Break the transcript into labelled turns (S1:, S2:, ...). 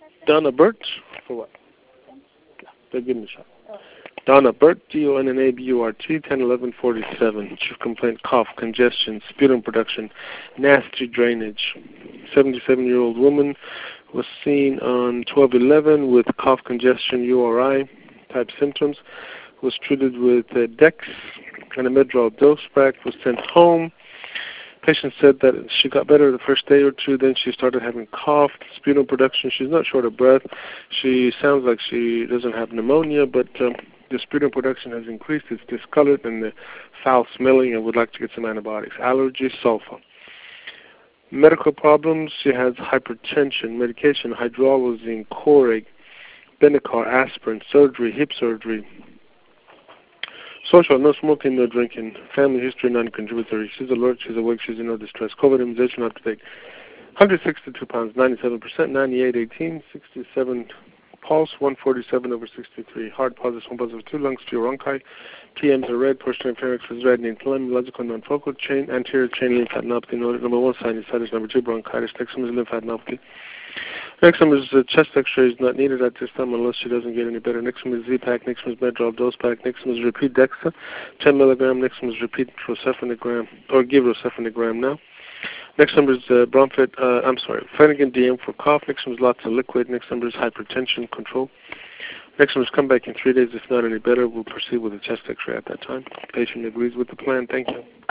S1: Donna Burt, for what? They're giving me a shot. Donna Burt, DONNABURT, 101147. Chief complaint, cough, congestion, sputum production, nasty drainage. 77-year-old woman was seen on 12/11 with cough, congestion, URI type symptoms. Was treated with Dex and a Medrol dose pack. Was sent home. Patient said that she got better the first day or two, then she started having cough, sputum production. She's not short of breath. She sounds like she doesn't have pneumonia, but the sputum production has increased. It's discolored and the foul smelling, and would like to get some antibiotics. Allergy, sulfa. Medical problems, she has hypertension, medication, hydralazine, Coreg, Benicar, aspirin, surgery, hip surgery. Social, no smoking, no drinking. Family history, non-contributory. She's alert, she's awake, she's in no distress. COVID immunization up to date. 162 pounds, 97%, 98.18, 67 pulse, 147/63. Heart positive, 1 positive, 2 lungs, 2 bronchi. TMs are red, portion pharynx is red, neurological non-focal chain, anterior chain lymphadenopathy noted. Number 1, sinusitis. Number 2, bronchitis. Next one is lymphadenopathy. Next one is chest x-ray is not needed at this time unless she doesn't get any better. Next one is Z-Pack. Next one is Medrol dose pack. Next one is repeat Dexa, 10 milligram. Next one is repeat rosafenib, or give rosafenib now. Next number is Flanagan DM for cough. Next one is lots of liquid. Next number is hypertension control. Next one is come back in 3 days. If not any better, we'll proceed with a chest x-ray at that time. Patient agrees with the plan. Thank you.